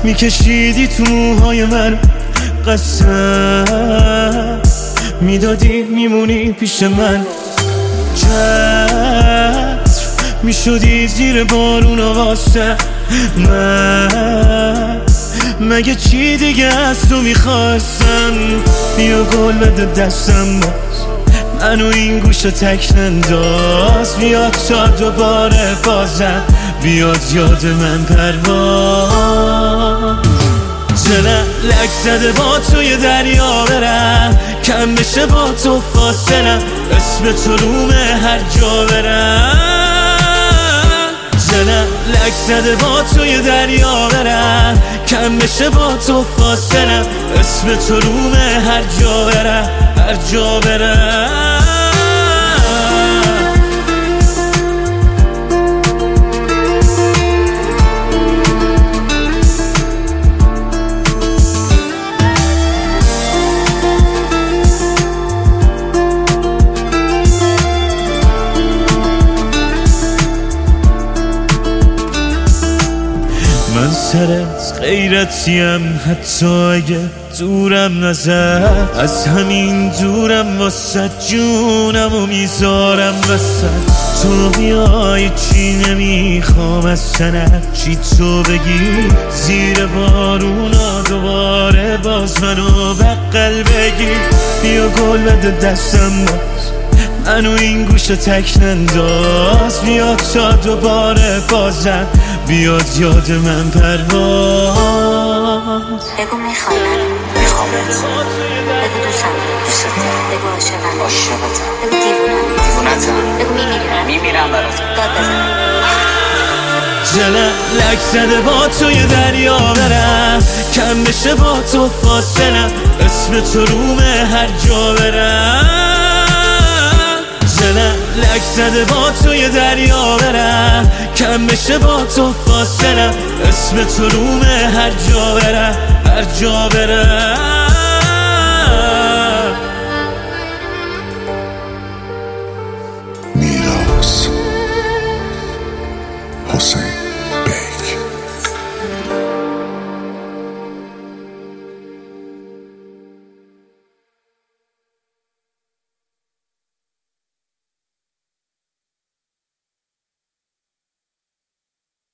میکشیدی تو موهای من، قسم میدادی میمونی پیش من، چتر میشدی زیر بارون واسه من. مگه چی دیگه از تو میخواستم؟ بیا گل بده دستم باز، منو این گوشو تک ننداز. بیاد تا دوباره بازم بیاد یاد من پرواز. دلم لک زده با توی دریا برم، کم بشه با تو فاصلم، اسم تو رومه هر جا برم. دلم لک زده با توی دریا برم، کم بشه با تو فاصلم، اسم تو رومه هر جا برم، هر جا برم. من سرت غیرتیم، حتی اگه دورم نزد، از همین دورم واسه جونم و میذارم وسط. تو بیای چی نمیخوام از سنت، چی تو بگی زیر بارونا دوباره باز منو بغل بگی. بیا گل بده دستم باز، منو این گوشو تک ننداز. بیاد تا دوباره بازم بیاد یاد من پرواز. بگو میخوای منو، میخوامت. بگو دوستم دارم، دوستت دارم. بگو عاشقم، عاشقتم. بگو دیوونم، دیوونتم. بگو میمیرم برات. داد بزنم. دلم لک زده با توی دریا برم، کم بشه با تو فاصلم، اسم تو رومه هر جا برم. دلم لک زده با توی دریا برم، کم بشه با تو فاصلم، اسم تو رومه هر جا برم، هر جا برم. میراث حسین